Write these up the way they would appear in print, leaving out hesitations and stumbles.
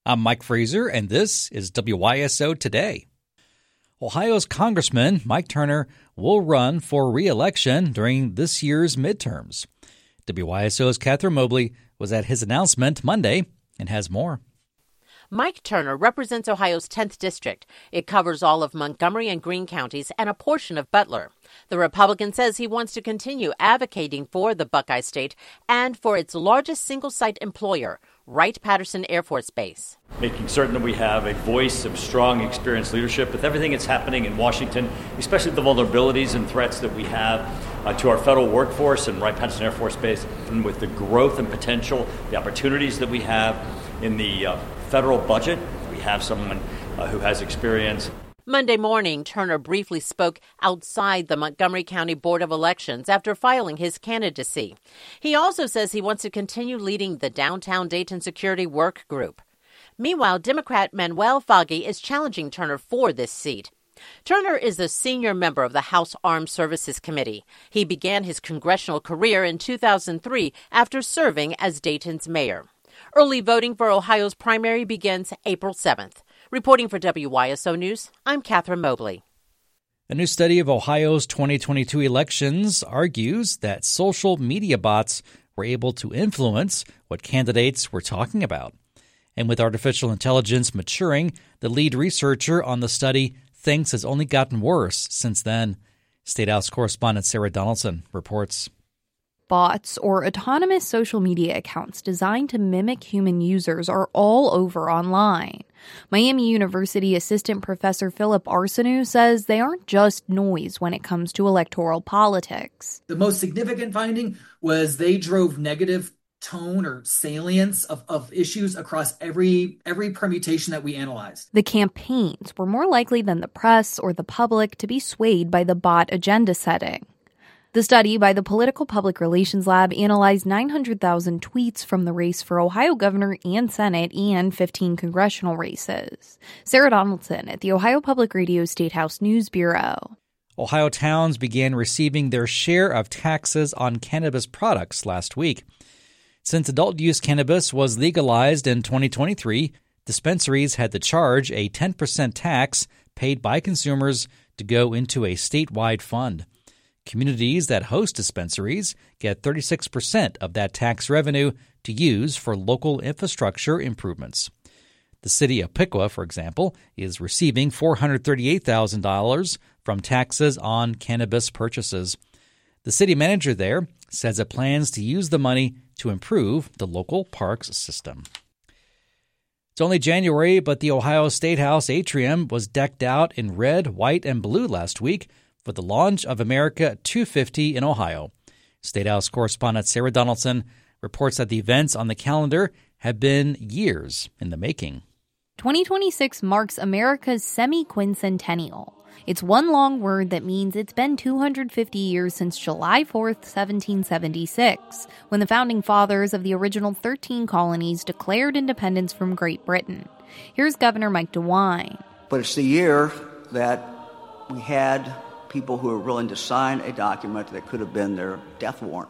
I'm Mike Fraser, and this is WYSO Today. Ohio's Congressman Mike Turner will run for re-election during this year's midterms. WYSO's Catherine Mobley was at his announcement Monday and has more. Mike Turner represents Ohio's 10th district. It covers all of Montgomery and Greene counties and a portion of Butler. The Republican says he wants to continue advocating for the Buckeye State and for its largest single-site employer, Wright-Patterson Air Force Base. Making certain that we have a voice of strong, experienced leadership with everything that's happening in Washington, especially the vulnerabilities and threats that we have to our federal workforce and Wright-Patterson Air Force Base, and with the growth and potential, the opportunities that we have in the federal budget. We have someone who has experience. Monday morning, Turner briefly spoke outside the Montgomery County Board of Elections after filing his candidacy. He also says he wants to continue leading the Downtown Dayton Security Work Group. Meanwhile, Democrat Manuel Foggy is challenging Turner for this seat. Turner is a senior member of the House Armed Services Committee. He began his congressional career in 2003 after serving as Dayton's mayor. Early voting for Ohio's primary begins April 7th. Reporting for WYSO News, I'm Catherine Mobley. A new study of Ohio's 2022 elections argues that social media bots were able to influence what candidates were talking about. And with artificial intelligence maturing, the lead researcher on the study thinks it's only gotten worse since then. State House correspondent Sarah Donaldson reports. Bots, or autonomous social media accounts designed to mimic human users, are all over online. Miami University assistant professor Philip Arseneau says they aren't just noise when it comes to electoral politics. The most significant finding was they drove negative tone or salience of issues across every permutation that we analyzed. The campaigns were more likely than the press or the public to be swayed by the bot agenda setting. The study by the Political Public Relations Lab analyzed 900,000 tweets from the race for Ohio governor and Senate and 15 congressional races. Sarah Donaldson at the Ohio Public Radio State House News Bureau. Ohio towns began receiving their share of taxes on cannabis products last week. Since adult-use cannabis was legalized in 2023, dispensaries had to charge a 10% tax paid by consumers to go into a statewide fund. Communities that host dispensaries get 36% of that tax revenue to use for local infrastructure improvements. The city of Piqua, for example, is receiving $438,000 from taxes on cannabis purchases. The city manager there says it plans to use the money to improve the local parks system. It's only January, but the Ohio State House atrium was decked out in red, white, and blue last week for the launch of America 250 in Ohio. State House correspondent Sarah Donaldson reports that the events on the calendar have been years in the making. 2026 marks America's semi-quincentennial. It's one long word that means it's been 250 years since July 4th, 1776, when the founding fathers of the original 13 colonies declared independence from Great Britain. Here's Governor Mike DeWine. But it's the year that we had people who were willing to sign a document that could have been their death warrant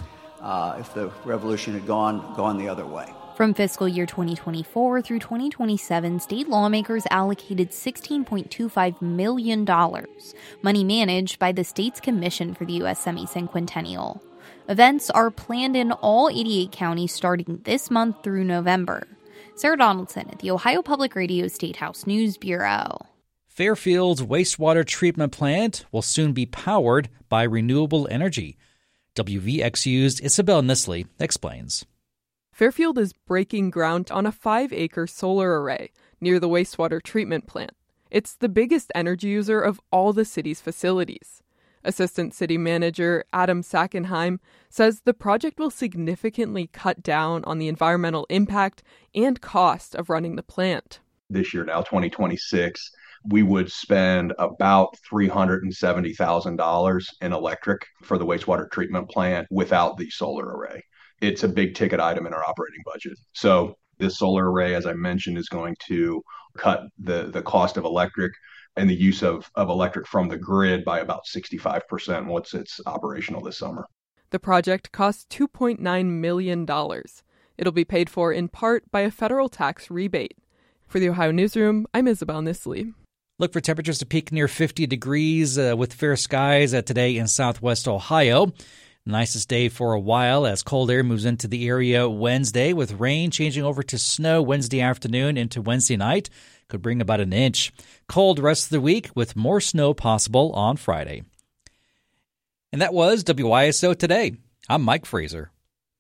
if the revolution had gone the other way. From fiscal year 2024 through 2027, state lawmakers allocated $16.25 million, money managed by the state's Commission for the U.S. Semi-Cinquentennial. Events are planned in all 88 counties starting this month through November. Sarah Donaldson at the Ohio Public Radio State House News Bureau. Fairfield's wastewater treatment plant will soon be powered by renewable energy. WVXU's Isabel Nisley explains. Fairfield is breaking ground on a 5-acre solar array near the wastewater treatment plant. It's the biggest energy user of all the city's facilities. Assistant City Manager Adam Sackenheim says the project will significantly cut down on the environmental impact and cost of running the plant. This year, now 2026, we would spend about $370,000 in electric for the wastewater treatment plant without the solar array. It's a big ticket item in our operating budget. So this solar array, as I mentioned, is going to cut the cost of electric and the use of electric from the grid by about 65% once it's operational this summer. The project costs $2.9 million. It'll be paid for in part by a federal tax rebate. For the Ohio Newsroom, I'm Isabel Nisley. Look for temperatures to peak near 50 degrees with fair skies today in southwest Ohio. Nicest day for a while as cold air moves into the area Wednesday, with rain changing over to snow Wednesday afternoon into Wednesday night. Could bring about an inch. Cold rest of the week with more snow possible on Friday. And that was WISO Today. I'm Mike Fraser.